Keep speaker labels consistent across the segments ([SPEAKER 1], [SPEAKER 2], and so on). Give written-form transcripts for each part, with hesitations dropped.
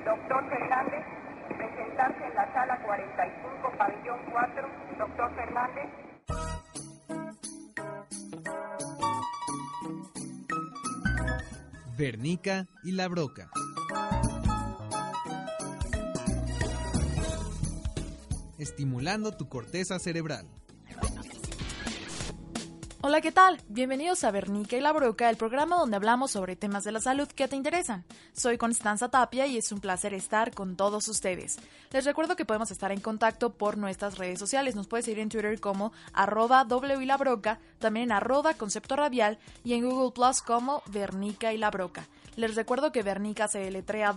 [SPEAKER 1] Doctor Fernández, presentarse en la sala 45, pabellón 4. Doctor Fernández.
[SPEAKER 2] Vernica y la Broca. Estimulando tu corteza cerebral.
[SPEAKER 3] Hola, ¿qué tal? Bienvenidos a Vernica y la Broca, el programa donde hablamos sobre temas de la salud que te interesan. Soy Constanza Tapia y es un placer estar con todos ustedes. Les recuerdo que podemos estar en contacto por nuestras redes sociales. Nos puedes seguir en Twitter como @WYLaBroca, también en @Concepto Radial y en Google Plus como Vernica y la Broca. Les recuerdo que Vernica se deletrea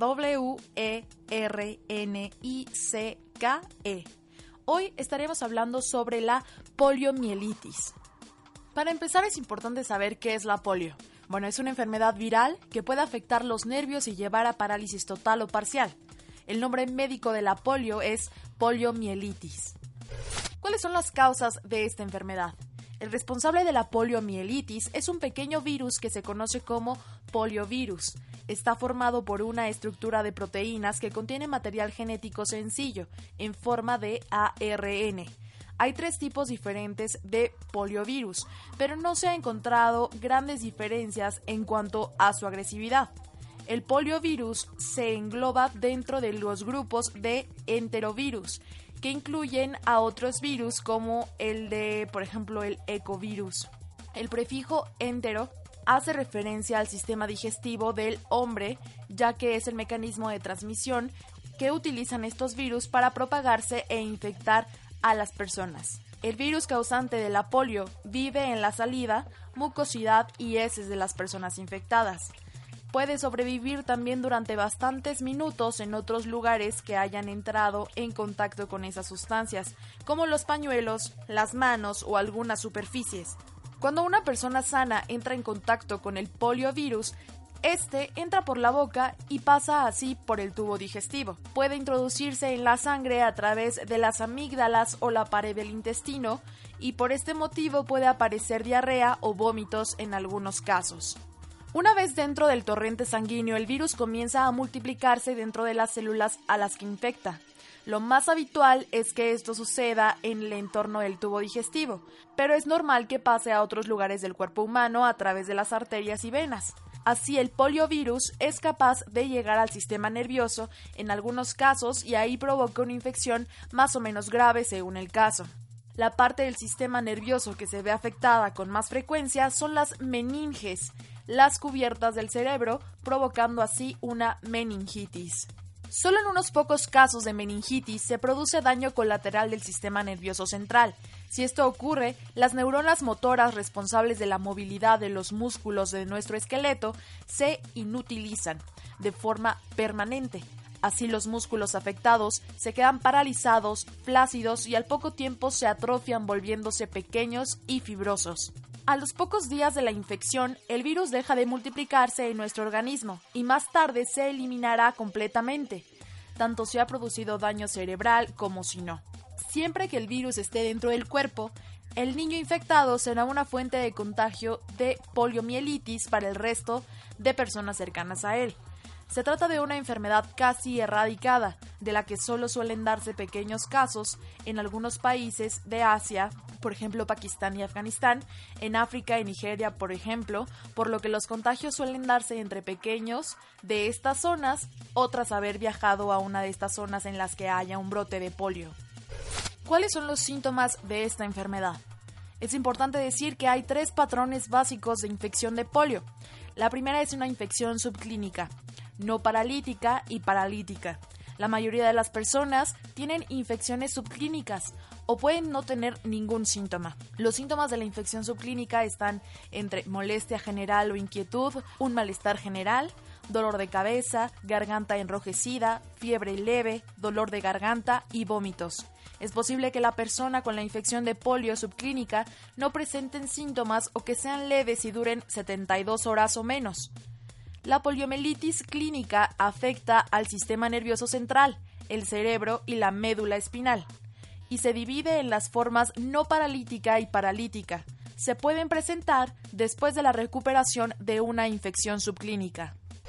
[SPEAKER 3] WERNICKE. Hoy estaremos hablando sobre la poliomielitis. Para empezar, es importante saber qué es la polio. Bueno, es una enfermedad viral que puede afectar los nervios y llevar a parálisis total o parcial. El nombre médico de la polio es poliomielitis. ¿Cuáles son las causas de esta enfermedad? El responsable de la poliomielitis es un pequeño virus que se conoce como poliovirus. Está formado por una estructura de proteínas que contiene material genético sencillo, en forma de ARN. Hay 3 tipos diferentes de poliovirus, pero no se ha encontrado grandes diferencias en cuanto a su agresividad. El poliovirus se engloba dentro de los grupos de enterovirus, que incluyen a otros virus como el de, por ejemplo, el ecovirus. El prefijo entero hace referencia al sistema digestivo del hombre, ya que es el mecanismo de transmisión que utilizan estos virus para propagarse e infectar a las personas. El virus causante de la polio vive en la saliva, mucosidad y heces de las personas infectadas. Puede sobrevivir también durante bastantes minutos en otros lugares que hayan entrado en contacto con esas sustancias, como los pañuelos, las manos o algunas superficies. Cuando una persona sana entra en contacto con el poliovirus, este entra por la boca y pasa así por el tubo digestivo. Puede introducirse en la sangre a través de las amígdalas o la pared del intestino y por este motivo puede aparecer diarrea o vómitos en algunos casos. Una vez dentro del torrente sanguíneo, el virus comienza a multiplicarse dentro de las células a las que infecta. Lo más habitual es que esto suceda en el entorno del tubo digestivo, pero es normal que pase a otros lugares del cuerpo humano a través de las arterias y venas. Así, el poliovirus es capaz de llegar al sistema nervioso en algunos casos y ahí provoca una infección más o menos grave según el caso. La parte del sistema nervioso que se ve afectada con más frecuencia son las meninges, las cubiertas del cerebro, provocando así una meningitis. Solo en unos pocos casos de meningitis se produce daño colateral del sistema nervioso central. Si esto ocurre, las neuronas motoras responsables de la movilidad de los músculos de nuestro esqueleto se inutilizan de forma permanente. Así los músculos afectados se quedan paralizados, flácidos y al poco tiempo se atrofian volviéndose pequeños y fibrosos. A los pocos días de la infección, el virus deja de multiplicarse en nuestro organismo y más tarde se eliminará completamente, tanto si ha producido daño cerebral como si no. Siempre que el virus esté dentro del cuerpo, el niño infectado será una fuente de contagio de poliomielitis para el resto de personas cercanas a él. Se trata de una enfermedad casi erradicada, de la que solo suelen darse pequeños casos en algunos países de Asia, por ejemplo Pakistán y Afganistán, en África y Nigeria, por ejemplo, por lo que los contagios suelen darse entre pequeños de estas zonas, o tras haber viajado a una de estas zonas en las que haya un brote de polio. ¿Cuáles son los síntomas de esta enfermedad? Es importante decir que hay 3 patrones básicos de infección de polio. La primera es una infección subclínica, no paralítica y paralítica. La mayoría de las personas tienen infecciones subclínicas o pueden no tener ningún síntoma. Los síntomas de la infección subclínica están entre molestia general o inquietud, un malestar general, dolor de cabeza, garganta enrojecida, fiebre leve, dolor de garganta y vómitos. Es posible que la persona con la infección de polio subclínica no presenten síntomas o que sean leves y duren 72 horas o menos. La poliomielitis clínica afecta al sistema nervioso central, el cerebro y la médula espinal, y se divide en las formas no paralítica y paralítica. Se pueden presentar después de la recuperación de una infección subclínica.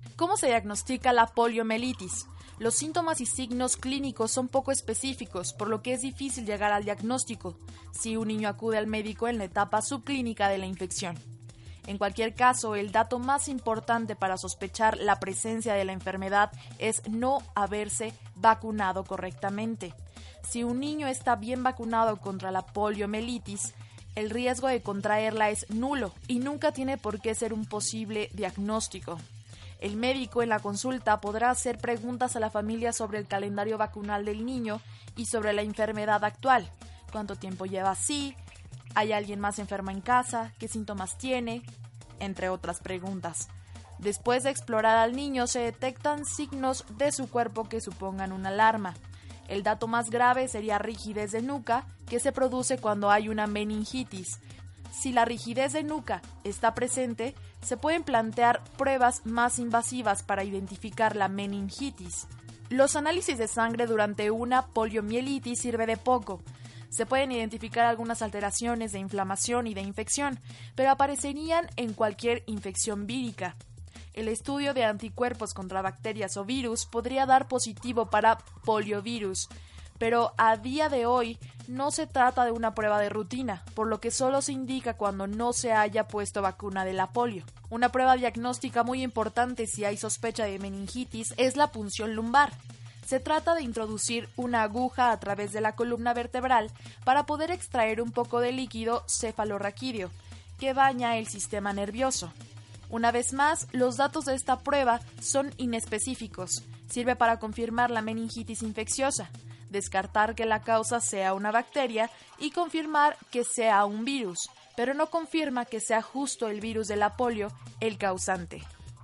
[SPEAKER 3] ¿Cómo se diagnostica la poliomielitis? Los síntomas y signos clínicos son poco específicos, por lo que es difícil llegar al diagnóstico si un niño acude al médico en la etapa subclínica de la infección. En cualquier caso, el dato más importante para sospechar la presencia de la enfermedad es no haberse vacunado correctamente. Si un niño está bien vacunado contra la poliomielitis, el riesgo de contraerla es nulo y nunca tiene por qué ser un posible diagnóstico. El médico en la consulta podrá hacer preguntas a la familia sobre el calendario vacunal del niño y sobre la enfermedad actual. ¿Cuánto tiempo lleva así? ¿Hay alguien más enfermo en casa? ¿Qué síntomas tiene? Entre otras preguntas. Después de explorar al niño, se detectan signos de su cuerpo que supongan una alarma. El dato más grave sería rigidez de nuca, que se produce cuando hay una meningitis. Si la rigidez de nuca está presente, se pueden plantear pruebas más invasivas para identificar la meningitis. Los análisis de sangre durante una poliomielitis sirve de poco. Se pueden identificar algunas alteraciones de inflamación y de infección, pero aparecerían en cualquier infección vírica. El estudio de anticuerpos contra bacterias o virus podría dar positivo para poliovirus, pero a día de hoy no se trata de una prueba de rutina, por lo que solo se indica cuando no se haya puesto vacuna de la polio. Una prueba diagnóstica muy importante si hay sospecha de meningitis es la punción lumbar. Se trata de introducir una aguja a través de la columna vertebral para poder extraer un poco de líquido cefalorraquídeo que baña el sistema nervioso. Una vez más, los datos de esta prueba son inespecíficos. Sirve para confirmar la meningitis infecciosa, descartar que la causa sea una bacteria y confirmar que sea un virus, pero no confirma que sea justo el virus de la polio el causante.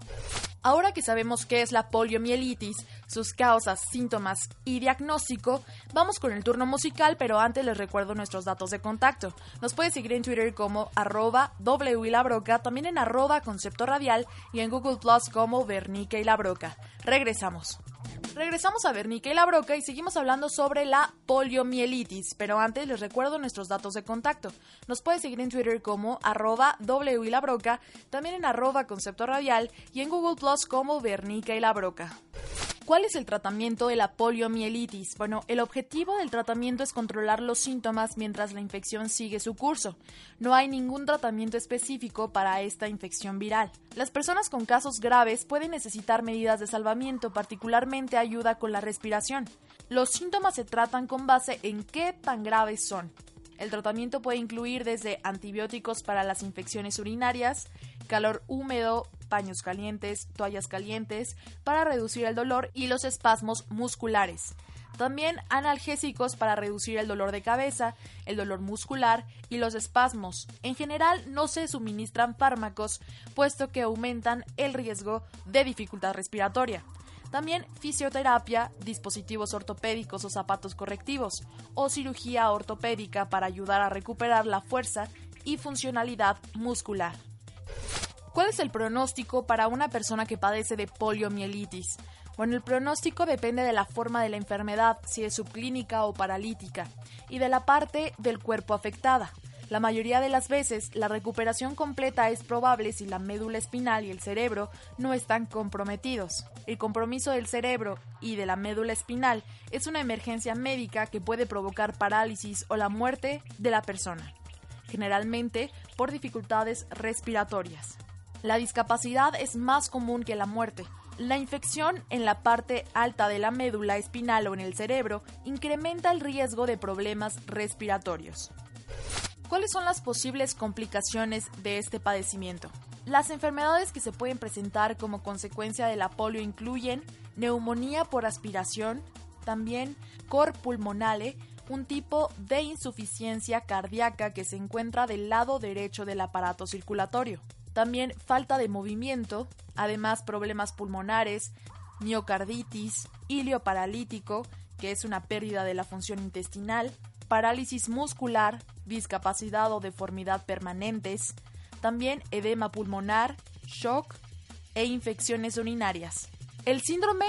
[SPEAKER 3] Ahora que sabemos qué es la poliomielitis, sus causas, síntomas y diagnóstico, vamos con el turno musical, pero antes les recuerdo nuestros datos de contacto. Nos puedes seguir en Twitter como @WYLabroca, también en @conceptoradial y en Google Plus como Bernica y la Broca. Regresamos a Bernica y la Broca y seguimos hablando sobre la poliomielitis, pero antes les recuerdo nuestros datos de contacto. Nos puedes seguir en Twitter como @WYLabroca, también en @conceptoradial y en Google Plus como Bernica y la Broca. ¿Cuál es el tratamiento de la poliomielitis? Bueno, el objetivo del tratamiento es controlar los síntomas mientras la infección sigue su curso. No hay ningún tratamiento específico para esta infección viral. Las personas con casos graves pueden necesitar medidas de salvamiento, particularmente ayuda con la respiración. Los síntomas se tratan con base en qué tan graves son. El tratamiento puede incluir desde antibióticos para las infecciones urinarias, calor húmedo, paños calientes, toallas calientes para reducir el dolor y los espasmos musculares. También analgésicos para reducir el dolor de cabeza, el dolor muscular y los espasmos. En general no se suministran fármacos, puesto que aumentan el riesgo de dificultad respiratoria. También fisioterapia, dispositivos ortopédicos o zapatos correctivos, o cirugía ortopédica para ayudar a recuperar la fuerza y funcionalidad muscular. ¿Cuál es el pronóstico para una persona que padece de poliomielitis? Bueno, el pronóstico depende de la forma de la enfermedad, si es subclínica o paralítica, y de la parte del cuerpo afectada. La mayoría de las veces, la recuperación completa es probable si la médula espinal y el cerebro no están comprometidos. El compromiso del cerebro y de la médula espinal es una emergencia médica que puede provocar parálisis o la muerte de la persona, generalmente por dificultades respiratorias. La discapacidad es más común que la muerte. La infección en la parte alta de la médula espinal o en el cerebro incrementa el riesgo de problemas respiratorios. ¿Cuáles son las posibles complicaciones de este padecimiento? Las enfermedades que se pueden presentar como consecuencia de la polio incluyen neumonía por aspiración, también cor pulmonale, un tipo de insuficiencia cardíaca que se encuentra del lado derecho del aparato circulatorio. También falta de movimiento, además problemas pulmonares, miocarditis, hilio paralítico, que es una pérdida de la función intestinal, parálisis muscular, discapacidad o deformidad permanentes, también edema pulmonar, shock e infecciones urinarias. El síndrome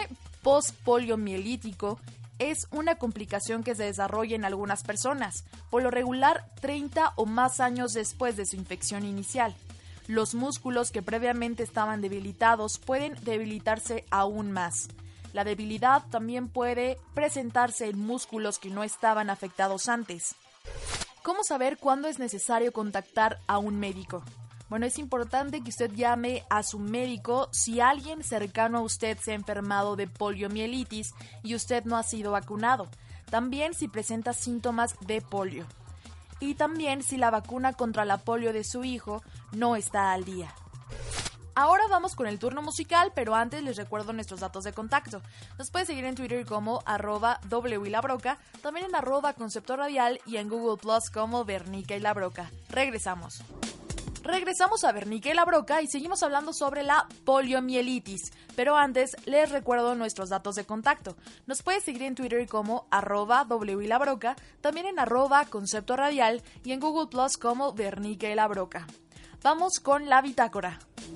[SPEAKER 3] postpoliomielítico es una complicación que se desarrolla en algunas personas, por lo regular 30 o más años después de su infección inicial. Los músculos que previamente estaban debilitados pueden debilitarse aún más. La debilidad también puede presentarse en músculos que no estaban afectados antes. ¿Cómo saber cuándo es necesario contactar a un médico? Bueno, es importante que usted llame a su médico si alguien cercano a usted se ha enfermado de poliomielitis y usted no ha sido vacunado. También si presenta síntomas de polio. Y también si la vacuna contra la polio de su hijo no está al día. Ahora vamos con el turno musical, pero antes les recuerdo nuestros datos de contacto. Nos puede seguir en Twitter como @WYLaBroca, también en @Concepto Radial y en Google Plus como Bernica y la Broca. Regresamos a Bernica y la Broca y seguimos hablando sobre la poliomielitis. Pero antes, les recuerdo nuestros datos de contacto. Nos puede seguir en Twitter como @WYLaBroca, también en @Concepto Radial y en Google Plus como Bernica y la Broca. Vamos con la bitácora.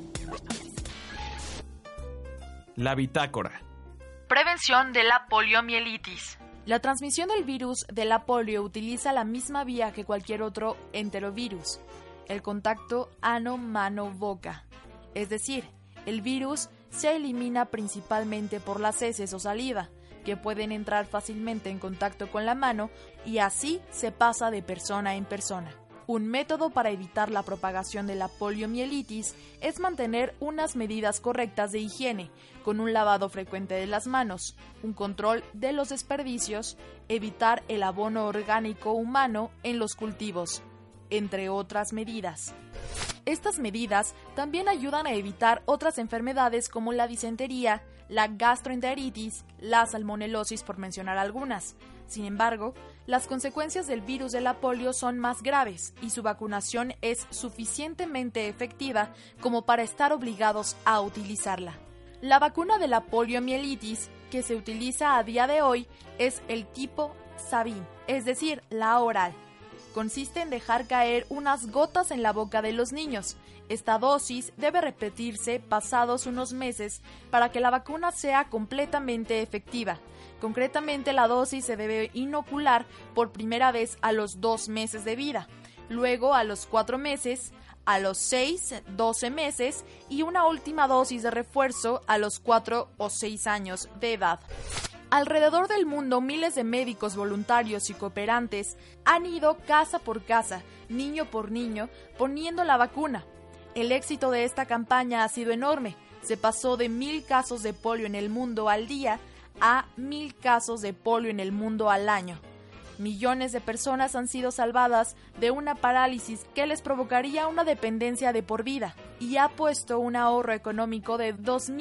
[SPEAKER 2] La bitácora.
[SPEAKER 3] Prevención de la poliomielitis. La transmisión del virus de la polio utiliza la misma vía que cualquier otro enterovirus, el contacto ano-mano-boca. Es decir, el virus se elimina principalmente por las heces o saliva, que pueden entrar fácilmente en contacto con la mano y así se pasa de persona en persona. Un método para evitar la propagación de la poliomielitis es mantener unas medidas correctas de higiene, con un lavado frecuente de las manos, un control de los desperdicios, evitar el abono orgánico humano en los cultivos, entre otras medidas. Estas medidas también ayudan a evitar otras enfermedades como la disentería, la gastroenteritis, la salmonelosis, por mencionar algunas. Sin embargo, las consecuencias del virus de la polio son más graves y su vacunación es suficientemente efectiva como para estar obligados a utilizarla. La vacuna de la poliomielitis que se utiliza a día de hoy es el tipo Sabin, es decir, la oral. Consiste en dejar caer unas gotas en la boca de los niños. Esta dosis debe repetirse pasados unos meses para que la vacuna sea completamente efectiva. Concretamente, la dosis se debe inocular por primera vez a los 2 meses de vida, luego a los 4 meses, a los 6, 12 meses y una última dosis de refuerzo a los 4 o 6 años de edad. Alrededor del mundo, miles de médicos voluntarios y cooperantes han ido casa por casa, niño por niño, poniendo la vacuna. El éxito de esta campaña ha sido enorme. Se pasó de 1,000 casos de polio en el mundo al día a 1,000 casos de polio en el mundo al año. Millones de personas han sido salvadas de una parálisis que les provocaría una dependencia de por vida y ha puesto un ahorro económico de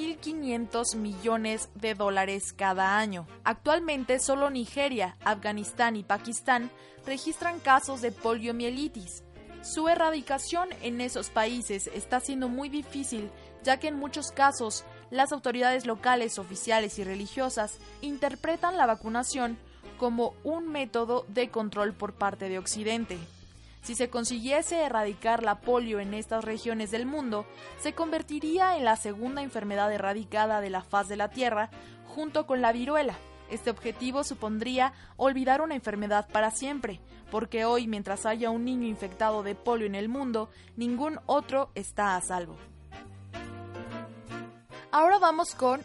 [SPEAKER 3] $2,500 millones cada año. Actualmente solo Nigeria, Afganistán y Pakistán registran casos de poliomielitis. Su erradicación en esos países está siendo muy difícil, ya que en muchos casos las autoridades locales, oficiales y religiosas interpretan la vacunación como un método de control por parte de Occidente. Si se consiguiese erradicar la polio en estas regiones del mundo, se convertiría en la segunda enfermedad erradicada de la faz de la Tierra, junto con la viruela. Este objetivo supondría olvidar una enfermedad para siempre, porque hoy, mientras haya un niño infectado de polio en el mundo, ningún otro está a salvo. Ahora vamos con...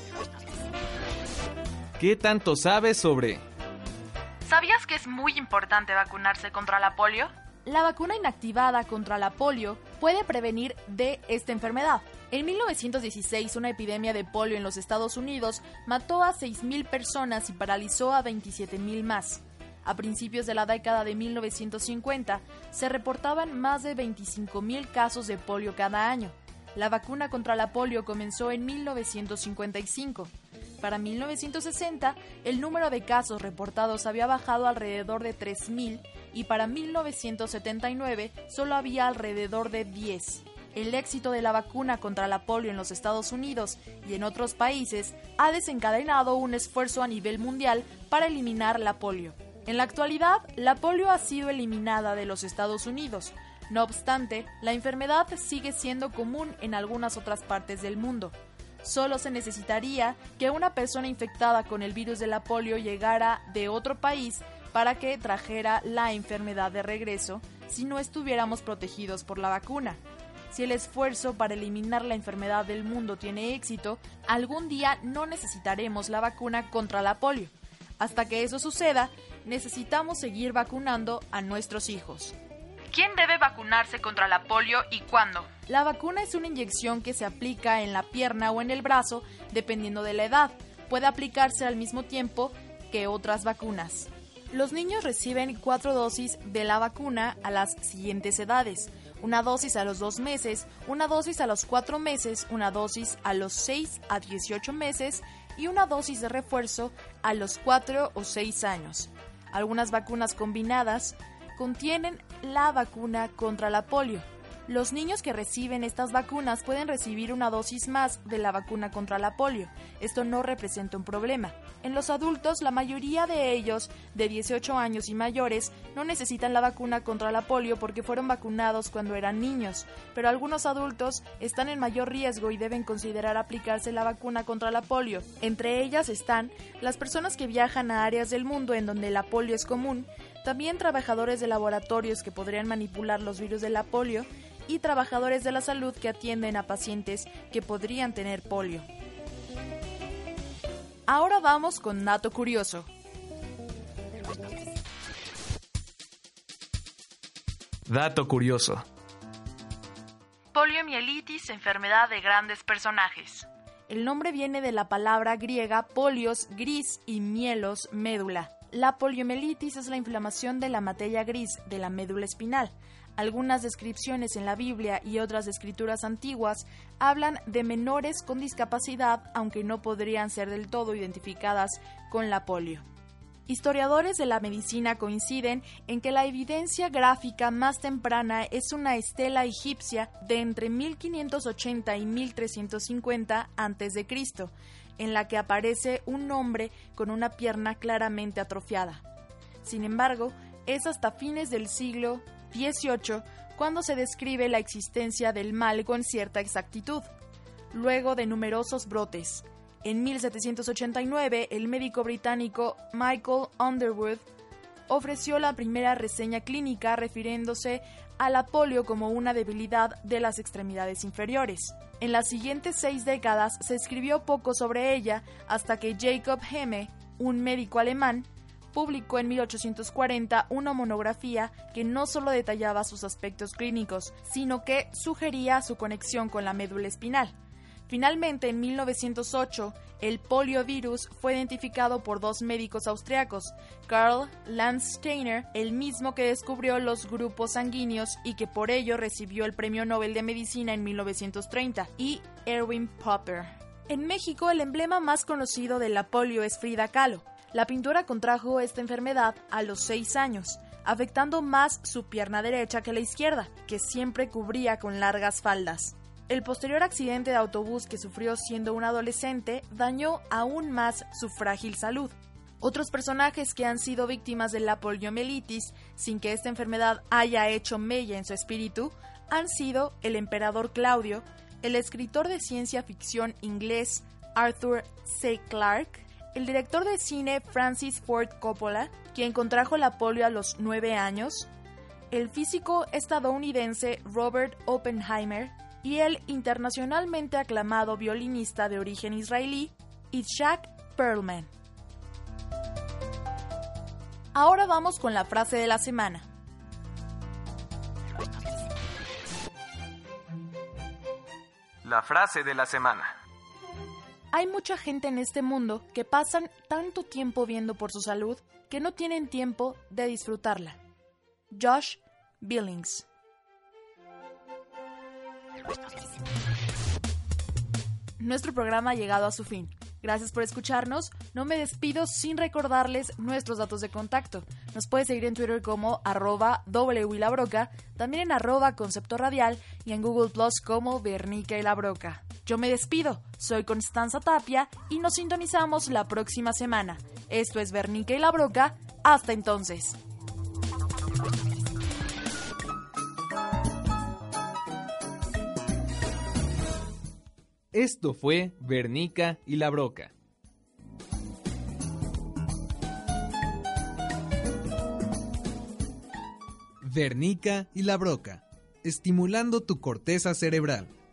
[SPEAKER 2] ¿Qué tanto sabes sobre?
[SPEAKER 3] ¿Sabías que es muy importante vacunarse contra la polio? La vacuna inactivada contra la polio puede prevenir de esta enfermedad. En 1916, una epidemia de polio en los Estados Unidos mató a 6,000 personas y paralizó a 27,000 más. A principios de la década de 1950, se reportaban más de 25,000 casos de polio cada año. La vacuna contra la polio comenzó en 1955. Para 1960, el número de casos reportados había bajado alrededor de 3,000 y para 1979 solo había alrededor de 10. El éxito de la vacuna contra la polio en los Estados Unidos y en otros países ha desencadenado un esfuerzo a nivel mundial para eliminar la polio. En la actualidad, la polio ha sido eliminada de los Estados Unidos. No obstante, la enfermedad sigue siendo común en algunas otras partes del mundo. Solo se necesitaría que una persona infectada con el virus de la polio llegara de otro país para que trajera la enfermedad de regreso si no estuviéramos protegidos por la vacuna. Si el esfuerzo para eliminar la enfermedad del mundo tiene éxito, algún día no necesitaremos la vacuna contra la polio. Hasta que eso suceda, necesitamos seguir vacunando a nuestros hijos. ¿Quién debe vacunarse contra la polio y cuándo? La vacuna es una inyección que se aplica en la pierna o en el brazo, dependiendo de la edad. Puede aplicarse al mismo tiempo que otras vacunas. Los niños reciben 4 dosis de la vacuna a las siguientes edades: una dosis a los 2 meses, una dosis a los 4 meses, una dosis a los 6 a 18 meses y una dosis de refuerzo a los 4 o 6 años. Algunas vacunas combinadas contienen la vacuna contra la polio. Los niños que reciben estas vacunas pueden recibir una dosis más de la vacuna contra la polio. Esto no representa un problema. En los adultos, la mayoría de ellos, de 18 años y mayores, no necesitan la vacuna contra la polio porque fueron vacunados cuando eran niños, pero algunos adultos están en mayor riesgo y deben considerar aplicarse la vacuna contra la polio. Entre ellas están las personas que viajan a áreas del mundo en donde la polio es común, también trabajadores de laboratorios que podrían manipular los virus de la polio y trabajadores de la salud que atienden a pacientes que podrían tener polio. Ahora vamos con dato curioso.
[SPEAKER 2] Dato curioso.
[SPEAKER 3] Poliomielitis, enfermedad de grandes personajes. El nombre viene de la palabra griega polios, gris, y mielos, médula. La poliomielitis es la inflamación de la materia gris de la médula espinal. Algunas descripciones en la Biblia y otras escrituras antiguas hablan de menores con discapacidad, aunque no podrían ser del todo identificadas con la polio. Historiadores de la medicina coinciden en que la evidencia gráfica más temprana es una estela egipcia de entre 1580 y 1350 a.C., en la que aparece un hombre con una pierna claramente atrofiada. Sin embargo, es hasta fines del siglo XVIII cuando se describe la existencia del mal con cierta exactitud, luego de numerosos brotes. En 1789, el médico británico Michael Underwood ofreció la primera reseña clínica refiriéndose a la polio como una debilidad de las extremidades inferiores. En las siguientes 6 décadas se escribió poco sobre ella hasta que Jacob Hemme, un médico alemán, publicó en 1840 una monografía que no solo detallaba sus aspectos clínicos, sino que sugería su conexión con la médula espinal. Finalmente, en 1908, el poliovirus fue identificado por 2 médicos austriacos, Karl Landsteiner, el mismo que descubrió los grupos sanguíneos y que por ello recibió el Premio Nobel de Medicina en 1930, y Erwin Popper. En México, el emblema más conocido de la polio es Frida Kahlo. La pintora contrajo esta enfermedad a los 6 años, afectando más su pierna derecha que la izquierda, que siempre cubría con largas faldas. El posterior accidente de autobús que sufrió siendo un adolescente dañó aún más su frágil salud. Otros personajes que han sido víctimas de la poliomielitis, sin que esta enfermedad haya hecho mella en su espíritu, han sido el emperador Claudio, el escritor de ciencia ficción inglés Arthur C. Clarke, el director de cine Francis Ford Coppola, quien contrajo la polio a los 9 años, el físico estadounidense Robert Oppenheimer y el internacionalmente aclamado violinista de origen israelí Itzhak Perlman. Ahora vamos con la frase de la semana.
[SPEAKER 2] La frase de la semana.
[SPEAKER 3] Hay mucha gente en este mundo que pasan tanto tiempo viendo por su salud que no tienen tiempo de disfrutarla. Josh Billings. Nuestro programa ha llegado a su fin. Gracias por escucharnos. No me despido sin recordarles nuestros datos de contacto. Nos puedes seguir en Twitter como @WYLabroca, también en @Concepto Radial y en Google Plus como Bernica y la Broca. Yo me despido. Soy Constanza Tapia y nos sintonizamos la próxima semana. Esto es Bernica y la Broca. Hasta entonces.
[SPEAKER 2] Esto fue Bernica y la Broca. Bernica y la Broca.
[SPEAKER 4] estimulando tu corteza cerebral.